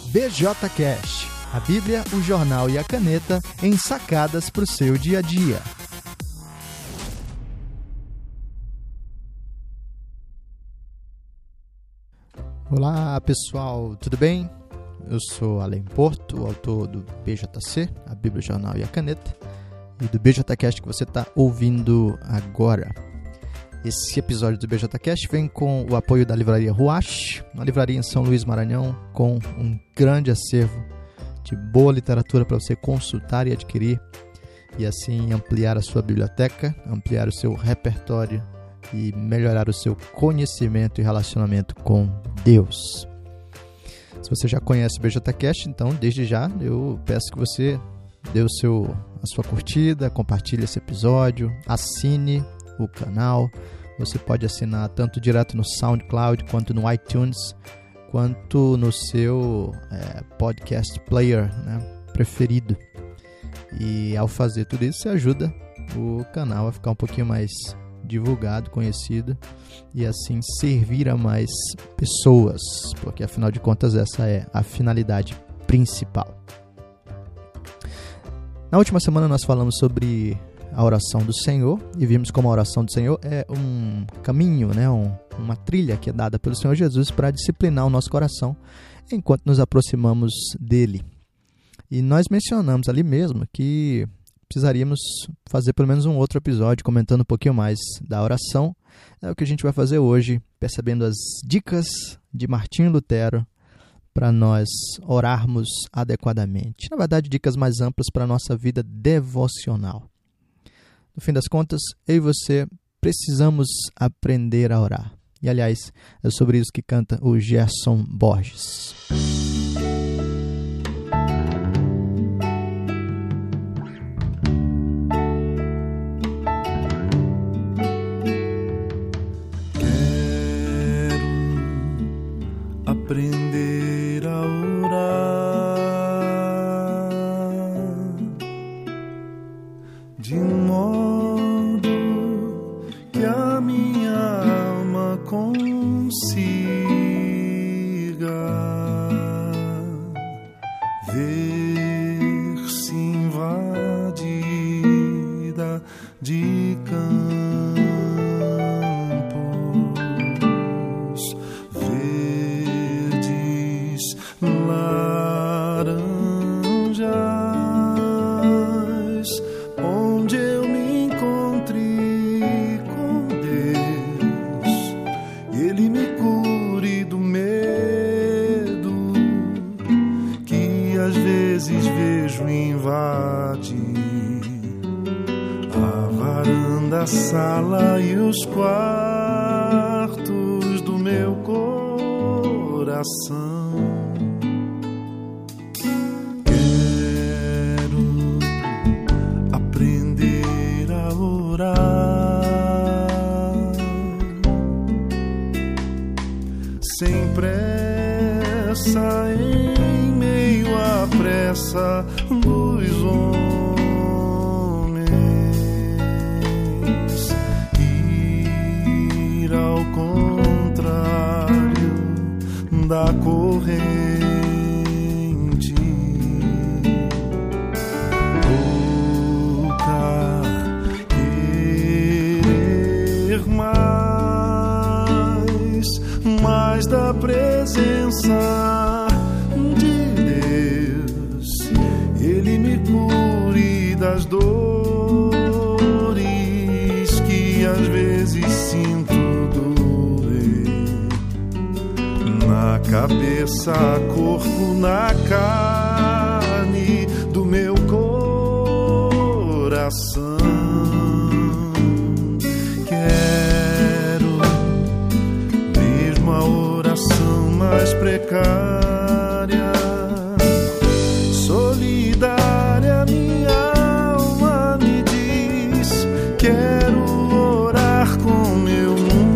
BJCast, a Bíblia, o jornal e a caneta em sacadas para o seu dia a dia. Olá pessoal, tudo bem? Eu sou Alain Porto, autor do BJC, a Bíblia, o jornal e a caneta, e do BJCast que você está ouvindo agora. Esse episódio do BJCast vem com o apoio da livraria Ruach, uma livraria em São Luís, Maranhão, com um grande acervo de boa literatura para você consultar e adquirir, e assim ampliar a sua biblioteca, ampliar o seu repertório e melhorar o seu conhecimento e relacionamento com Deus. Se você já conhece o BJCast, então desde já eu peço que você dê a sua curtida, compartilhe esse episódio, assine o canal. Você pode assinar tanto direto no SoundCloud, quanto no iTunes, quanto no seu podcast player, preferido. E ao fazer tudo isso, você ajuda o canal a ficar um pouquinho mais divulgado, conhecido, e assim servir a mais pessoas, porque afinal de contas essa é a finalidade principal. Na última semana nós falamos sobre a oração do Senhor e vimos como a oração do Senhor é um caminho, uma trilha que é dada pelo Senhor Jesus para disciplinar o nosso coração enquanto nos aproximamos dele. E nós mencionamos ali mesmo que precisaríamos fazer pelo menos um outro episódio comentando um pouquinho mais da oração. É o que a gente vai fazer hoje, percebendo as dicas de Martinho Lutero para nós orarmos adequadamente. Na verdade, dicas mais amplas para a nossa vida devocional. No fim das contas, eu e você precisamos aprender a orar. E, aliás, é sobre isso que canta o Gerson Borges. Aprender a orar de modo que a minha alma consiga ver-se invadida de laranjas, onde eu me encontre com Deus, e Ele me cure do medo que às vezes vejo invadir a varanda, a sala e os quartos do meu coração. Sem pressa, em meio à pressa dos homens, ir ao contrário da corrente, tocar, querer mais da presença de Deus, Ele me cure das dores que às vezes sinto doer na cabeça, corpo, na carne do meu coração. Mais precária, solidária, minha alma me diz: quero orar como eu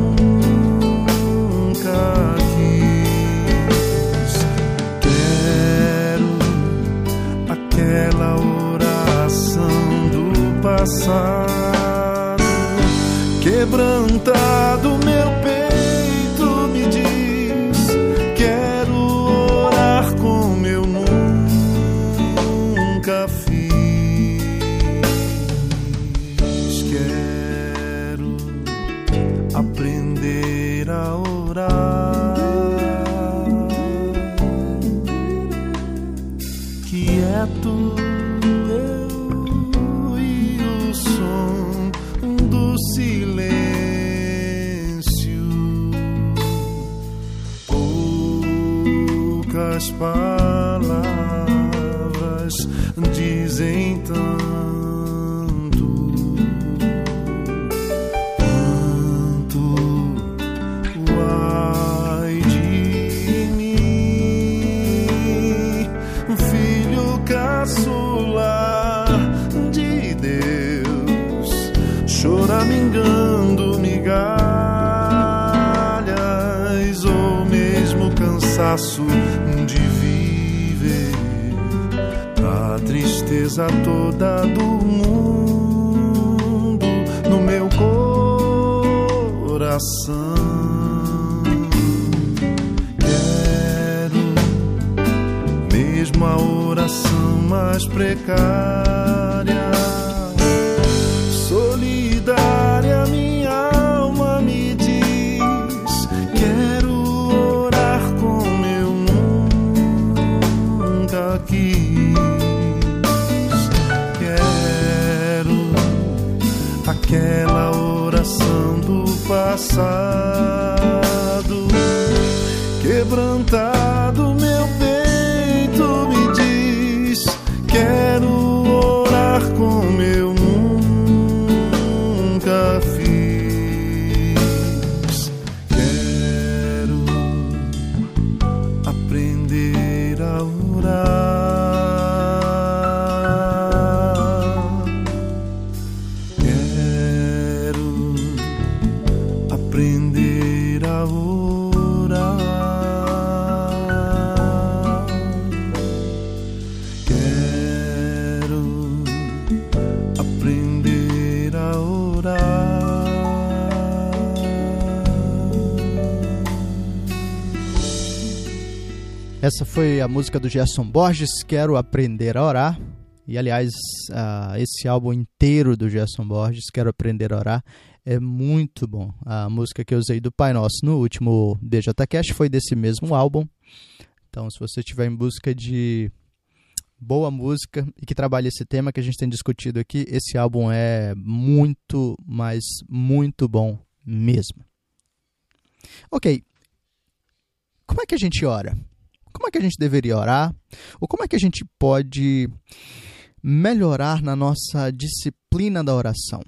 nunca quis. Quero aquela oração do passado, quebrantado meu peito me diz: quero quieto, eu e o som do silêncio. Poucas palavras dizem tanto quanto o ai de mim, filho caçula de Deus, choramingando migalhas ou mesmo cansaço de viver, a tristeza toda do mundo no meu coração. Quero mesmo a oração mais precária, solidária, minha alma me diz, quero orar como eu nunca quis. Quero aquela oração do passado, quebrantado meu peito me diz, quero orar como eu nunca fiz. Quero aprender a orar. Quero aprender a orar. Quero aprender a orar. Essa foi a música do Gerson Borges, Quero Aprender a Orar. E, aliás, esse álbum inteiro do Gerson Borges, Quero Aprender a Orar, é muito bom. A música que eu usei do Pai Nosso no último BJCast foi desse mesmo álbum. Então, se você estiver em busca de boa música e que trabalhe esse tema que a gente tem discutido aqui, esse álbum é muito, mas muito bom mesmo. Ok, como é que a gente ora? Como é que a gente deveria orar? Ou como é que a gente pode melhorar na nossa disciplina da oração?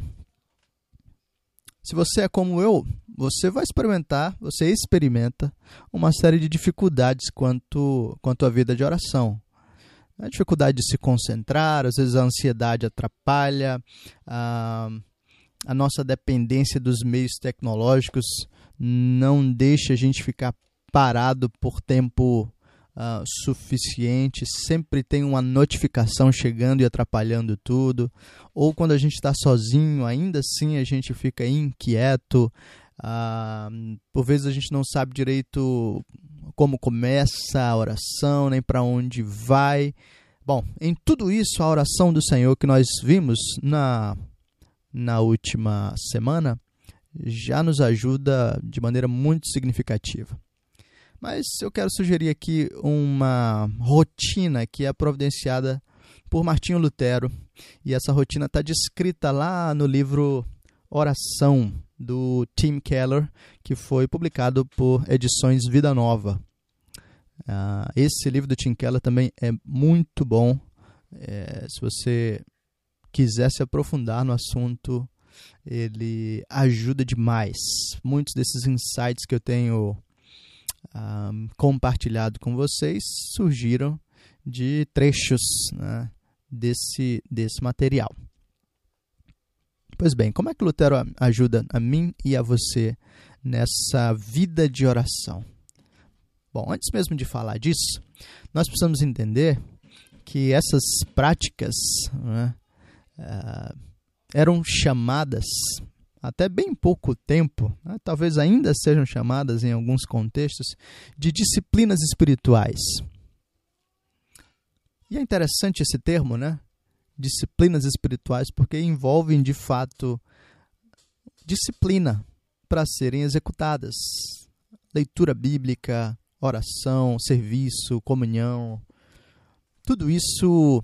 Se você é como eu, você experimenta uma série de dificuldades quanto à vida de oração. A dificuldade de se concentrar, às vezes a ansiedade atrapalha, a nossa dependência dos meios tecnológicos não deixa a gente ficar parado por tempo suficiente, sempre tem uma notificação chegando e atrapalhando tudo, ou quando a gente está sozinho, ainda assim a gente fica inquieto, por vezes a gente não sabe direito como começa a oração, nem para onde vai. Bom, em tudo isso, a oração do Senhor que nós vimos na última semana já nos ajuda de maneira muito significativa. Mas eu quero sugerir aqui uma rotina que é providenciada por Martinho Lutero. E essa rotina está descrita lá no livro Oração, do Tim Keller, que foi publicado por Edições Vida Nova. Esse livro do Tim Keller também é muito bom. Se você quiser se aprofundar no assunto, ele ajuda demais. Muitos desses insights que eu tenho compartilhado com vocês surgiram de trechos, né, desse material. Pois bem, como é que Lutero ajuda a mim e a você nessa vida de oração? Bom, antes mesmo de falar disso, nós precisamos entender que essas práticas, né, eram chamadas até bem pouco tempo, né, talvez ainda sejam chamadas em alguns contextos, de disciplinas espirituais. E é interessante esse termo, né? Disciplinas espirituais, porque envolvem, de fato, disciplina para serem executadas. Leitura bíblica, oração, serviço, comunhão. Tudo isso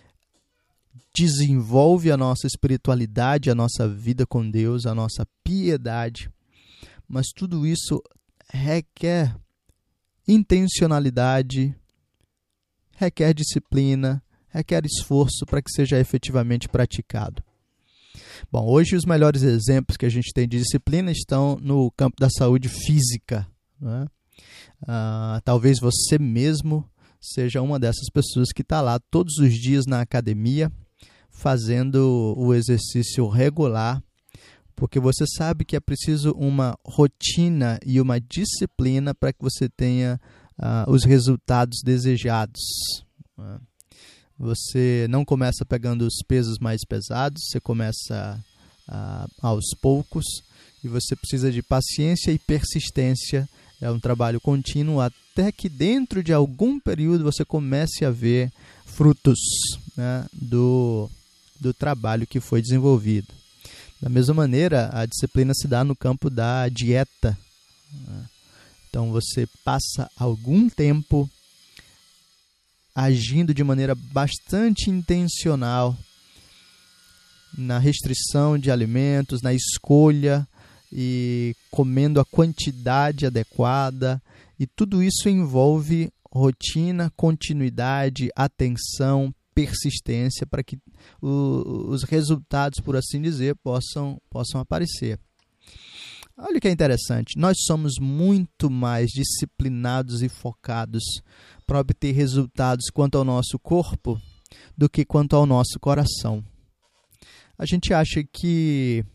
desenvolve a nossa espiritualidade, a nossa vida com Deus, a nossa piedade, mas tudo isso requer intencionalidade, requer disciplina, requer esforço para que seja efetivamente praticado. Bom, hoje os melhores exemplos que a gente tem de disciplina estão no campo da saúde física, né? Talvez você mesmo seja uma dessas pessoas que está lá todos os dias na academia, fazendo o exercício regular, porque você sabe que é preciso uma rotina e uma disciplina para que você tenha os resultados desejados, né? Você não começa pegando os pesos mais pesados, você começa aos poucos, e você precisa de paciência e persistência. É um trabalho contínuo até que dentro de algum período você comece a ver frutos, né, do trabalho que foi desenvolvido. Da mesma maneira, a disciplina se dá no campo da dieta, né? Então você passa algum tempo agindo de maneira bastante intencional na restrição de alimentos, na escolha e comendo a quantidade adequada, e tudo isso envolve rotina, continuidade, atenção, persistência para que os resultados, por assim dizer, possam aparecer. Olha o que é interessante, nós somos muito mais disciplinados e focados para obter resultados quanto ao nosso corpo do que quanto ao nosso coração. A gente acha que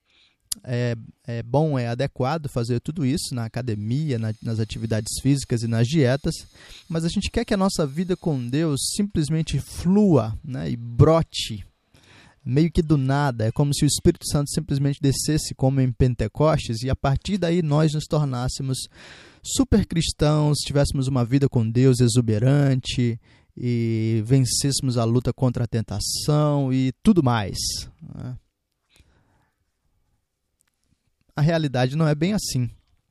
é bom, é adequado fazer tudo isso na academia, nas atividades físicas e nas dietas, mas a gente quer que a nossa vida com Deus simplesmente flua, né, e brote meio que do nada. É como se o Espírito Santo simplesmente descesse como em Pentecostes e a partir daí nós nos tornássemos super cristãos, tivéssemos uma vida com Deus exuberante e vencêssemos a luta contra a tentação e tudo mais, né? A realidade não é bem assim.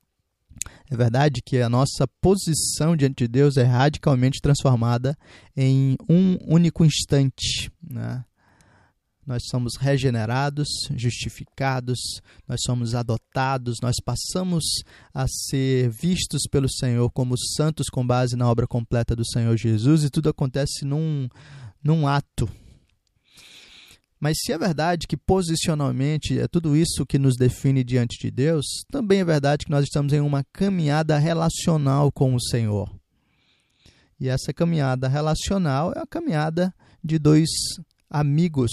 É verdade que a nossa posição diante de Deus é radicalmente transformada em um único instante, né? Nós somos regenerados, justificados, nós somos adotados, nós passamos a ser vistos pelo Senhor como santos com base na obra completa do Senhor Jesus, e tudo acontece num ato. Mas se é verdade que posicionalmente é tudo isso que nos define diante de Deus, também é verdade que nós estamos em uma caminhada relacional com o Senhor. E essa caminhada relacional é a caminhada de dois amigos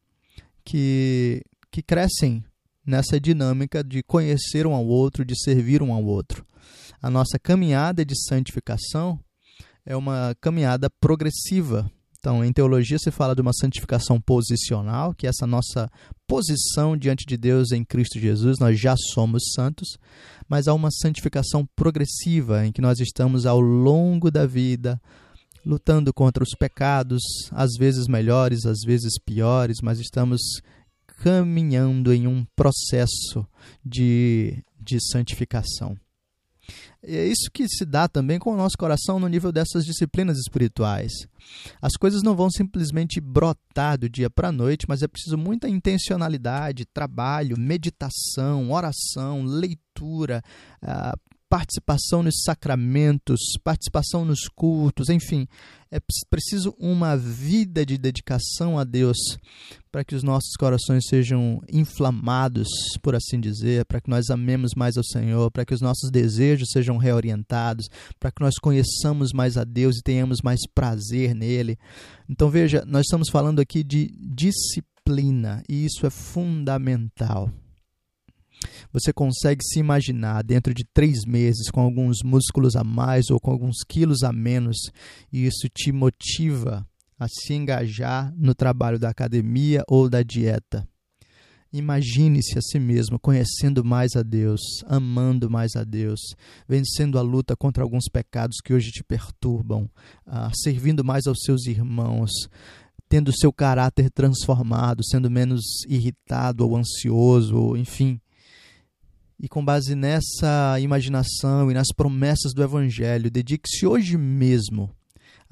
que crescem nessa dinâmica de conhecer um ao outro, de servir um ao outro. A nossa caminhada de santificação é uma caminhada progressiva. Então, em teologia se fala de uma santificação posicional, que é essa nossa posição diante de Deus em Cristo Jesus, nós já somos santos, mas há uma santificação progressiva, em que nós estamos ao longo da vida lutando contra os pecados, às vezes melhores, às vezes piores, mas estamos caminhando em um processo de santificação. E é isso que se dá também com o nosso coração no nível dessas disciplinas espirituais. As coisas não vão simplesmente brotar do dia para a noite, mas é preciso muita intencionalidade, trabalho, meditação, oração, leitura, participação nos sacramentos, participação nos cultos, enfim, é preciso uma vida de dedicação a Deus para que os nossos corações sejam inflamados, por assim dizer, para que nós amemos mais ao Senhor, para que os nossos desejos sejam reorientados, para que nós conheçamos mais a Deus e tenhamos mais prazer nele. Então veja, nós estamos falando aqui de disciplina e isso é fundamental. Você consegue se imaginar dentro de 3 meses com alguns músculos a mais ou com alguns quilos a menos, e isso te motiva a se engajar no trabalho da academia ou da dieta. Imagine-se a si mesmo conhecendo mais a Deus, amando mais a Deus, vencendo a luta contra alguns pecados que hoje te perturbam, servindo mais aos seus irmãos, tendo o seu caráter transformado, sendo menos irritado ou ansioso, ou, enfim. E com base nessa imaginação e nas promessas do Evangelho, dedique-se hoje mesmo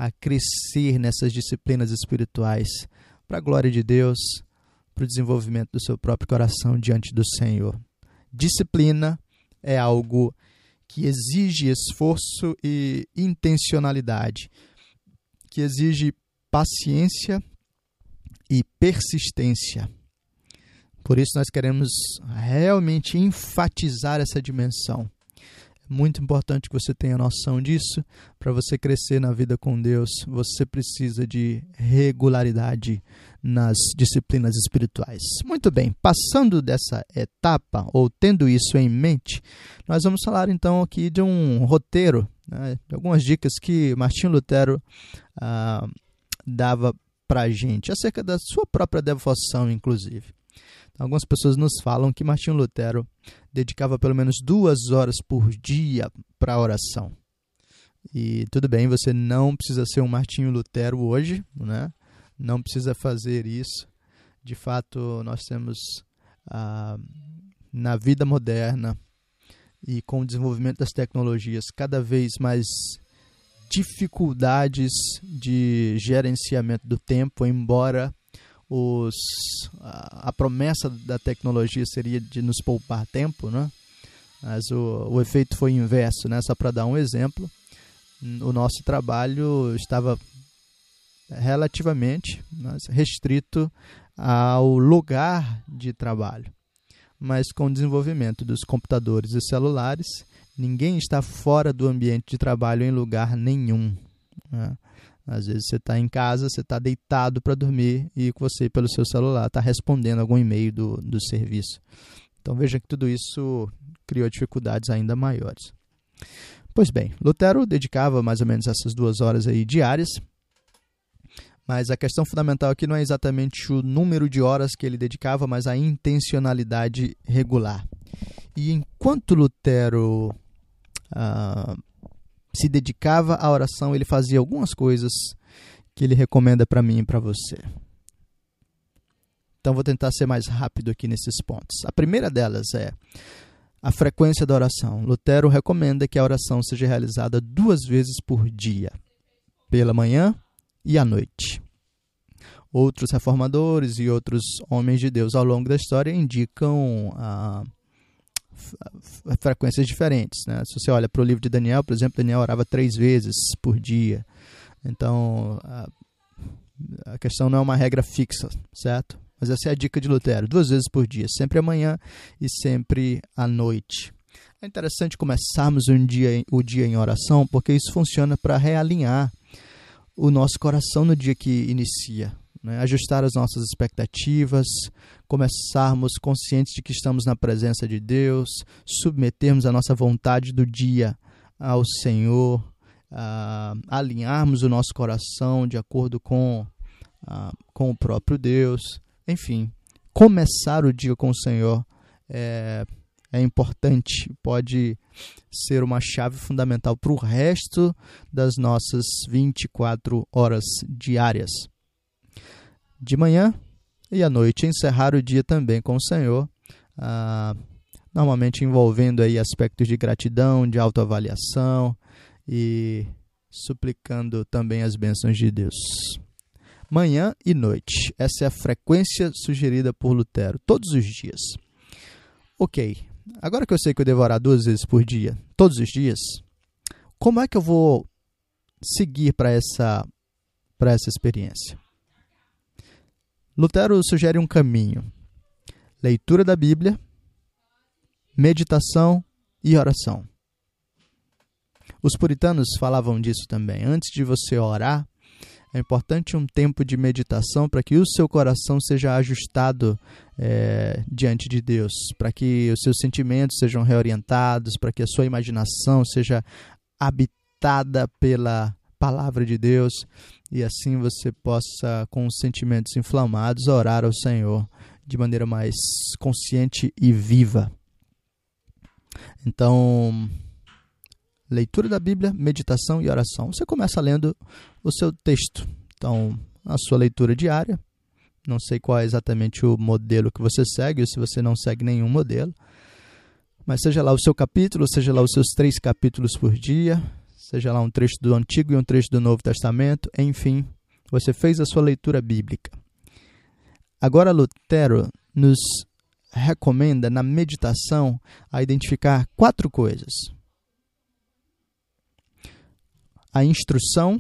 a crescer nessas disciplinas espirituais para a glória de Deus, para o desenvolvimento do seu próprio coração diante do Senhor. Disciplina é algo que exige esforço e intencionalidade, que exige paciência e persistência. Por isso nós queremos realmente enfatizar essa dimensão. É muito importante que você tenha noção disso. Para você crescer na vida com Deus, você precisa de regularidade nas disciplinas espirituais. Muito bem, passando dessa etapa, ou tendo isso em mente, nós vamos falar então aqui de um roteiro, né, de algumas dicas que Martinho Lutero dava para a gente, acerca da sua própria devoção, inclusive. Algumas pessoas nos falam que Martinho Lutero dedicava pelo menos 2 horas por dia para a oração. E tudo bem, você não precisa ser um Martinho Lutero hoje, né? Não precisa fazer isso. De fato, nós temos na vida moderna e com o desenvolvimento das tecnologias cada vez mais dificuldades de gerenciamento do tempo, embora a promessa da tecnologia seria de nos poupar tempo, né? Mas o efeito foi inverso, né? Só para dar um exemplo, o nosso trabalho estava relativamente restrito ao lugar de trabalho. Mas com o desenvolvimento dos computadores e celulares, ninguém está fora do ambiente de trabalho em lugar nenhum, né? Às vezes você está em casa, você está deitado para dormir e você, pelo seu celular, está respondendo algum e-mail do serviço. Então veja que tudo isso criou dificuldades ainda maiores. Pois bem, Lutero dedicava mais ou menos essas 2 horas aí diárias, mas a questão fundamental aqui não é exatamente o número de horas que ele dedicava, mas a intencionalidade regular. E enquanto Lutero se dedicava à oração, ele fazia algumas coisas que ele recomenda para mim e para você. Então vou tentar ser mais rápido aqui nesses pontos. A primeira delas é a frequência da oração. Lutero recomenda que a oração seja realizada 2 vezes por dia, pela manhã e à noite. Outros reformadores e outros homens de Deus ao longo da história indicam frequências diferentes, né? Se você olha para o livro de Daniel, por exemplo, Daniel orava 3 vezes por dia. Então, a questão não é uma regra fixa, certo? Mas essa é a dica de Lutero, 2 vezes por dia, sempre à manhã e sempre à noite. É interessante começarmos o dia em oração, porque isso funciona para realinhar o nosso coração no dia que inicia, né? Ajustar as nossas expectativas, começarmos conscientes de que estamos na presença de Deus, submetermos a nossa vontade do dia ao Senhor, alinharmos o nosso coração de acordo com o próprio Deus. Enfim, começar o dia com o Senhor é importante, pode ser uma chave fundamental para o resto das nossas 24 horas diárias. De manhã e à noite, encerrar o dia também com o Senhor, normalmente envolvendo aí aspectos de gratidão, de autoavaliação e suplicando também as bênçãos de Deus. Manhã e noite, essa é a frequência sugerida por Lutero, todos os dias. Ok, agora que eu sei que eu devo orar 2 vezes por dia, todos os dias, como é que eu vou seguir para essa experiência? Lutero sugere um caminho: leitura da Bíblia, meditação e oração. Os puritanos falavam disso também. Antes de você orar, é importante um tempo de meditação para que o seu coração seja ajustado diante de Deus, para que os seus sentimentos sejam reorientados, para que a sua imaginação seja habitada pela palavra de Deus e assim você possa, com os sentimentos inflamados, orar ao Senhor de maneira mais consciente e viva. Então, leitura da Bíblia, meditação e oração. Você começa lendo o seu texto. Então, a sua leitura diária. Não sei qual é exatamente o modelo que você segue, ou se você não segue nenhum modelo. Mas seja lá o seu capítulo, seja lá os seus 3 capítulos por dia, seja lá um trecho do Antigo e um trecho do Novo Testamento, enfim, você fez a sua leitura bíblica. Agora Lutero nos recomenda na meditação a identificar 4 coisas: a instrução,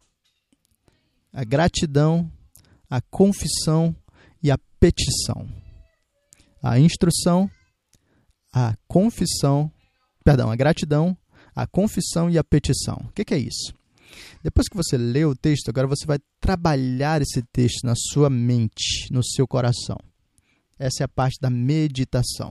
a gratidão, a confissão e a petição. A instrução, a gratidão, a confissão e a petição. O que é isso? Depois que você lê o texto, agora você vai trabalhar esse texto na sua mente, no seu coração. Essa é a parte da meditação.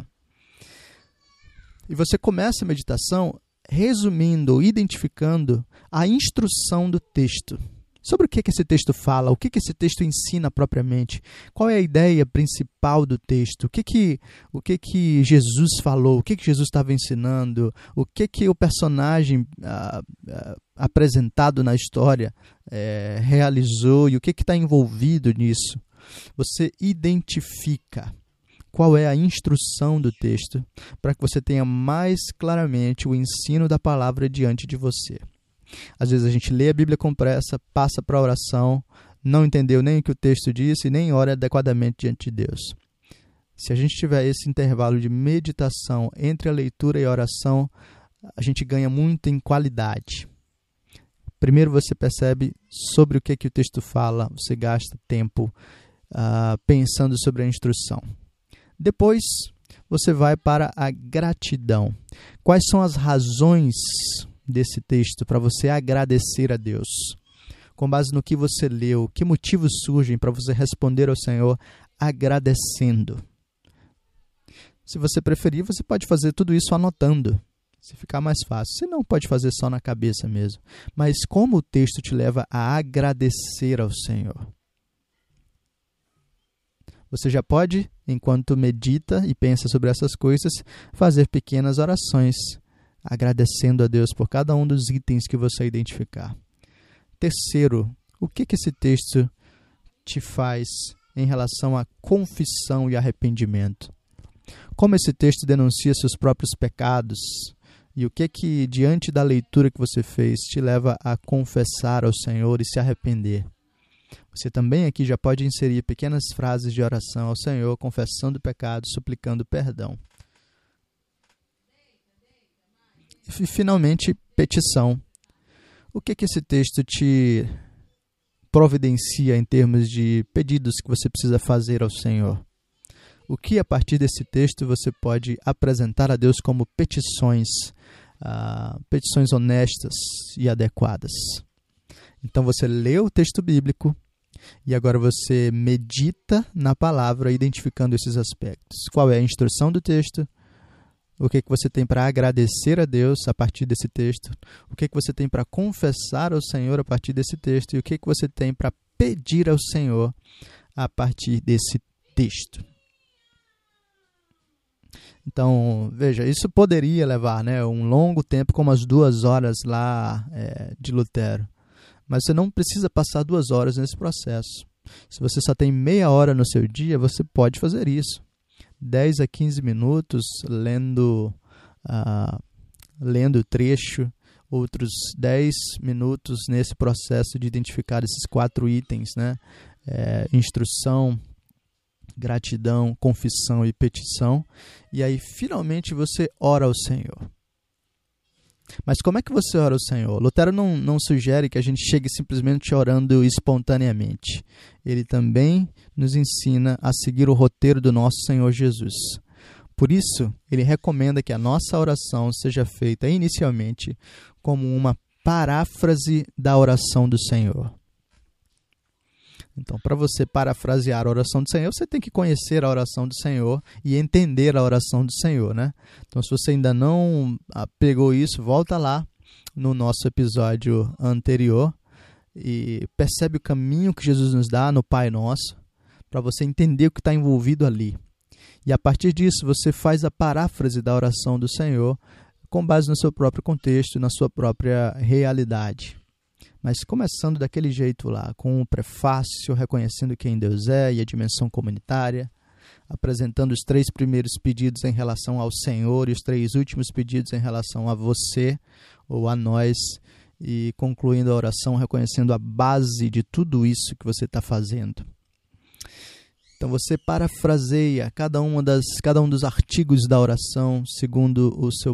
E você começa a meditação resumindo ou identificando a instrução do texto. Sobre o que esse texto fala, o que esse texto ensina propriamente, qual é a ideia principal do texto, o que Jesus falou, o que Jesus estava ensinando, o que o personagem apresentado na história realizou e o que está envolvido nisso. Você identifica qual é a instrução do texto para que você tenha mais claramente o ensino da palavra diante de você. Às vezes a gente lê a Bíblia com pressa, passa para a oração, não entendeu nem o que o texto disse e nem ora adequadamente diante de Deus. Se a gente tiver esse intervalo de meditação entre a leitura e a oração, a gente ganha muito em qualidade. Primeiro você percebe sobre o que o texto fala, você gasta tempo pensando sobre a instrução. Depois você vai para a gratidão. Quais são as razões desse texto para você agradecer a Deus? Com base no que você leu, que motivos surgem para você responder ao Senhor agradecendo? Se você preferir, você pode fazer tudo isso anotando, se ficar mais fácil. Você não pode fazer só na cabeça mesmo. Mas como o texto te leva a agradecer ao Senhor? Você já pode, enquanto medita e pensa sobre essas coisas, fazer pequenas orações, agradecendo a Deus por cada um dos itens que você identificar. Terceiro, o que esse texto te faz em relação à confissão e arrependimento? Como esse texto denuncia seus próprios pecados e o que diante da leitura que você fez te leva a confessar ao Senhor e se arrepender? Você também aqui já pode inserir pequenas frases de oração ao Senhor, confessando o pecado, suplicando perdão. E finalmente, petição. O que esse texto te providencia em termos de pedidos que você precisa fazer ao Senhor? O que a partir desse texto você pode apresentar a Deus como petições, petições honestas e adequadas? Então você lê o texto bíblico e agora você medita na palavra identificando esses aspectos. Qual é a instrução do texto? O que você tem para agradecer a Deus a partir desse texto? O que você tem para confessar ao Senhor a partir desse texto? E o que você tem para pedir ao Senhor a partir desse texto? Então, veja, isso poderia levar um longo tempo, como as 2 horas lá de Lutero. Mas você não precisa passar 2 horas nesse processo. Se você só tem meia hora no seu dia, você pode fazer isso. 10 a 15 minutos lendo o trecho, outros 10 minutos nesse processo de identificar esses 4 itens, instrução, gratidão, confissão e petição. E aí, finalmente, você ora ao Senhor. Mas como é que você ora ao Senhor? Lutero não sugere que a gente chegue simplesmente orando espontaneamente. Ele também nos ensina a seguir o roteiro do nosso Senhor Jesus. Por isso, ele recomenda que a nossa oração seja feita inicialmente como uma paráfrase da oração do Senhor. Então, para você parafrasear a oração do Senhor, você tem que conhecer a oração do Senhor e entender a oração do Senhor, Então, se você ainda não pegou isso, volta lá no nosso episódio anterior e percebe o caminho que Jesus nos dá no Pai Nosso, para você entender o que está envolvido ali. E a partir disso, você faz a paráfrase da oração do Senhor com base no seu próprio contexto, na sua própria realidade. Mas começando daquele jeito lá, com o prefácio, reconhecendo quem Deus é e a dimensão comunitária, apresentando os 3 primeiros pedidos em relação ao Senhor e os 3 últimos pedidos em relação a você ou a nós, e concluindo a oração, reconhecendo a base de tudo isso que você está fazendo. Então você parafraseia cada um dos artigos da oração segundo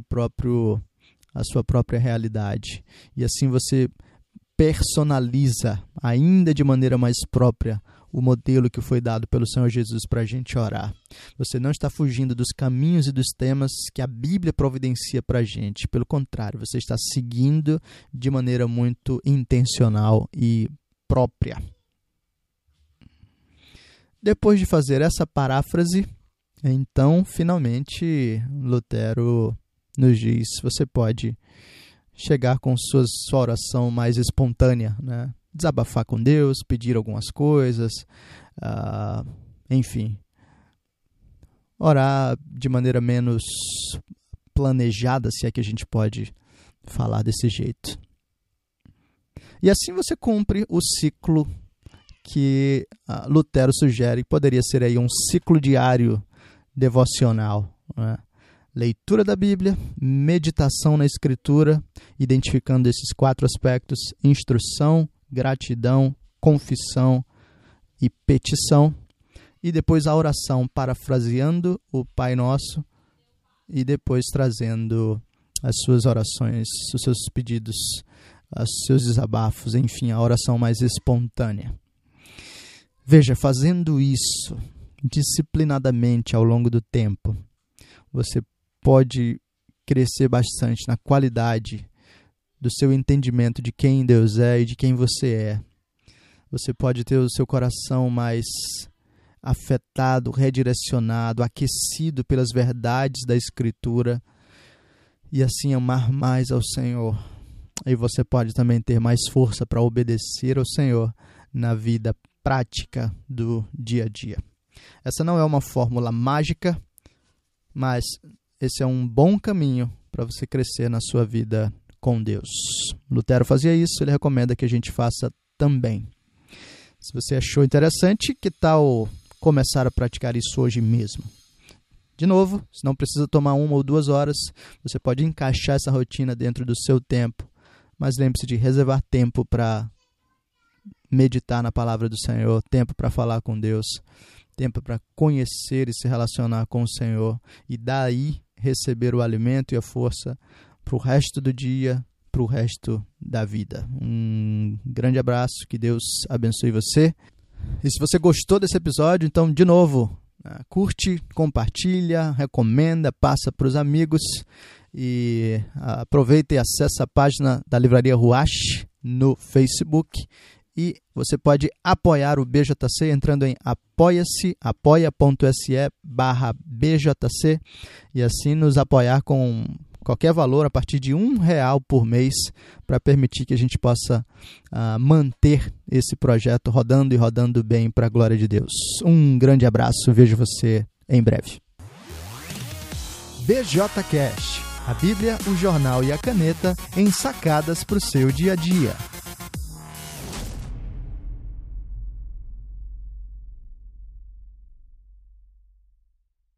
a sua própria realidade. E assim você personaliza, ainda de maneira mais própria, o modelo que foi dado pelo Senhor Jesus para a gente orar. Você não está fugindo dos caminhos e dos temas que a Bíblia providencia para a gente. Pelo contrário, você está seguindo de maneira muito intencional e própria. Depois de fazer essa paráfrase, então, finalmente, Lutero nos diz, você pode chegar com sua oração mais espontânea, né? Desabafar com Deus, pedir algumas coisas, enfim, orar de maneira menos planejada, se é que a gente pode falar desse jeito. E assim você cumpre o ciclo que Lutero sugere, poderia ser aí um ciclo diário devocional, né? Leitura da Bíblia, meditação na Escritura, identificando esses 4 aspectos: instrução, gratidão, confissão e petição, e depois a oração, parafraseando o Pai Nosso e depois trazendo as suas orações, os seus pedidos, os seus desabafos, enfim, a oração mais espontânea. Veja, fazendo isso disciplinadamente ao longo do tempo, você pode crescer bastante na qualidade do seu entendimento de quem Deus é e de quem você é. Você pode ter o seu coração mais afetado, redirecionado, aquecido pelas verdades da Escritura e assim amar mais ao Senhor. E você pode também ter mais força para obedecer ao Senhor na vida prática do dia a dia. Essa não é uma fórmula mágica, mas esse é um bom caminho para você crescer na sua vida com Deus. Lutero fazia isso, ele recomenda que a gente faça também. Se você achou interessante, que tal começar a praticar isso hoje mesmo? De novo, se não precisa tomar 1 ou 2 horas, você pode encaixar essa rotina dentro do seu tempo, mas lembre-se de reservar tempo para meditar na palavra do Senhor, tempo para falar com Deus, tempo para conhecer e se relacionar com o Senhor e daí receber o alimento e a força para o resto do dia, para o resto da vida. Um grande abraço, que Deus abençoe você. E se você gostou desse episódio, então, de novo, curte, compartilha, recomenda, passa para os amigos e aproveita e acessa a página da Livraria Ruach no Facebook. E você pode apoiar o BJC entrando em apoia.se/BJC e assim nos apoiar com qualquer valor a partir de R$1 por mês para permitir que a gente possa manter esse projeto rodando e rodando bem para a glória de Deus. Um grande abraço, vejo você em breve. BJCast, a Bíblia, o jornal e a caneta em sacadas para o seu dia a dia.